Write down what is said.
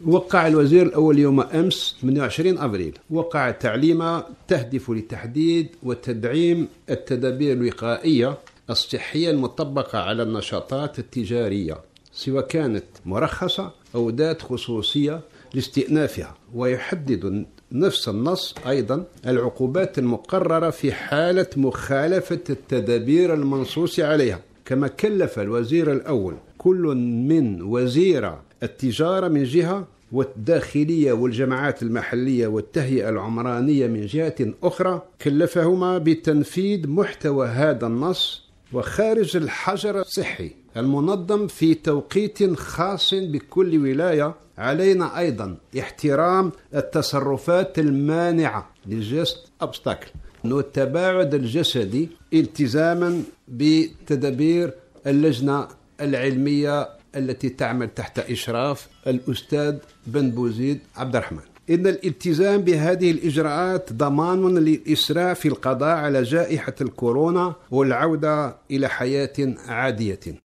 وقع الوزير الأول يوم أمس 28 أبريل وقع تعليمة تهدف لتحديد وتدعيم التدابير الوقائية الصحية المطبقة على النشاطات التجارية، سواء كانت مرخصة أو ذات خصوصية لاستئنافها، ويحدد نفس النص أيضا العقوبات المقررة في حالة مخالفة التدابير المنصوص عليها. كما كلف الوزير الأول كل من وزير التجارة من جهة والداخلية والجماعات المحلية والتهيئة العمرانية من جهة أخرى، كلفهما بتنفيذ محتوى هذا النص وخارج الحجر الصحي المنظم في توقيت خاص بكل ولاية. علينا أيضا احترام التصرفات المانعة للجست أبستاكل والتباعد الجسدي التزاما بتدابير اللجنة العلمية التي تعمل تحت إشراف الأستاذ بن بوزيد عبد الرحمن. إن الالتزام بهذه الإجراءات ضمان للإسراع في القضاء على جائحة الكورونا والعودة إلى حياة عادية.